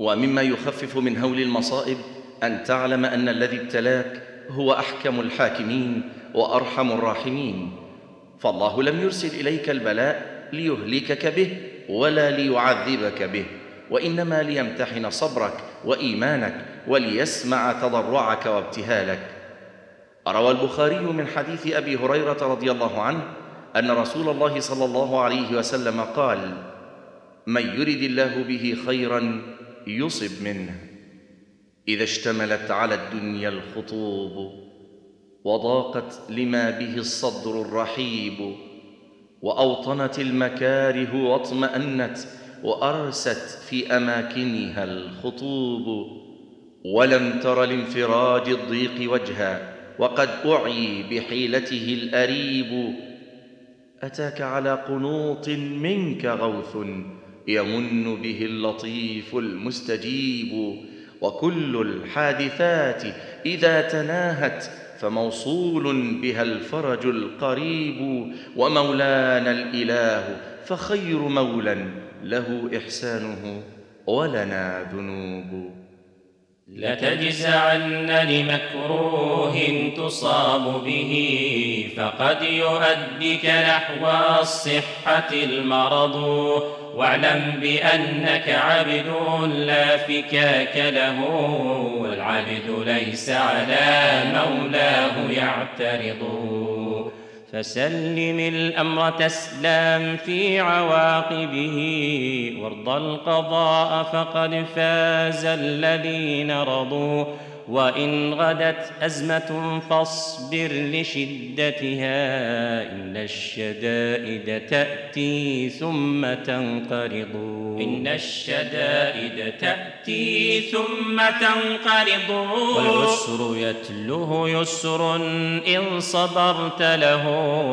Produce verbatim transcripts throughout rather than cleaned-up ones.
ومما يخفف من هول المصائب أن تعلم أن الذي ابتلاك هو أحكم الحاكمين وأرحم الراحمين، فالله لم يرسل إليك البلاء ليهلكك به ولا ليعذبك به، وإنما ليمتحن صبرك وإيمانك وليسمع تضرعك وابتهالك. روى البخاري من حديث أبي هريرة رضي الله عنه أن رسول الله صلى الله عليه وسلم قال: من يرد الله به خيرا يصب منه. إذا اشتملت على الدنيا الخطوب وضاقت لما به الصدر الرحيب، وأوطنت المكاره واطمأنت وأرست في أماكنها الخطوب، ولم تر لانفراج الضيق وجها وقد أعي بحيلته الأريب، أتاك على قنوط منك غوث يمن به اللطيف المستجيب، وكل الحادثات إذا تناهت فموصول بها الفرج القريب، ومولانا الإله فخير مولى له إحسانه ولنا ذنوب. لتجزعن لمكروه تصاب به، فقد يؤدك نحو الصحة المرض، واعلم بأنك عبد لا فكاك له، والعبد ليس على مولاه يعترض. فسلم الأمر تسلم في عواقبه، وارض القضاء فقد فاز الذين رضوا. وإن غدت أزمة فاصبر لشدتها، إن الشدائد تأتي ثم تنقرض. إن الشدائد تأتي ثم تنقرض، والعسر يتلوه يسر إن صبرت له.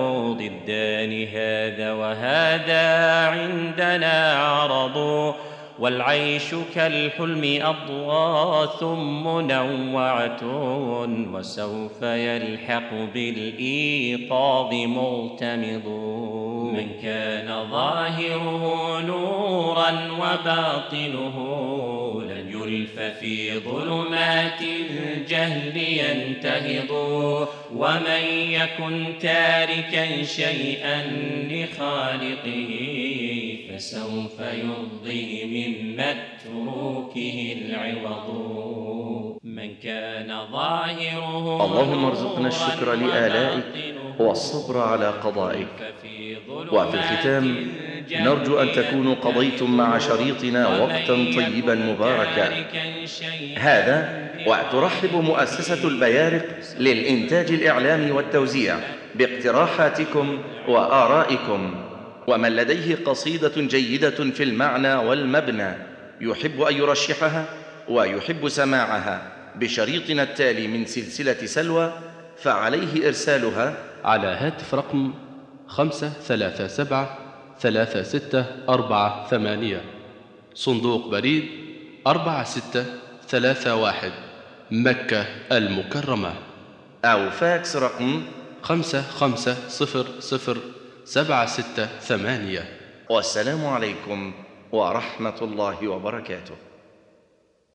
ضدان هذا وهذا عندنا عرض، والعيش كالحلم أضغاث منوعة، وسوف يلحق بالإيقاظ مغتمض. من كان ظاهره نورا وباطنه لن يلف في ظلمات الجهل ينتهض. ومن يكن تاركا شيئا لخالقه فسوف يرضيه من متروكه العوض. من كان ظاهره اللهم ارزقنا الشكر لآلائك والصبر على قضائك. وفي الختام نرجو أن تكونوا قضيتم مع شريطنا وقتا طيبا مباركا. هذا وترحب مؤسسة البيارق للإنتاج الإعلامي والتوزيع باقتراحاتكم وآرائكم، ومن لديه قصيدة جيدة في المعنى والمبنى يحب أن يرشحها ويحب سماعها بشريطنا التالي من سلسلة سلوى، فعليه إرسالها على هاتف رقم خمسة ثلاثة سبعة ثلاثة ستة أربعة ثمانية، صندوق بريد أربعة ستة ثلاثة واحد، مكة المكرمة، أو فاكس رقم خمسة خمسة صفر صفر سبعة ستة ثمانية. والسلام عليكم ورحمة الله وبركاته.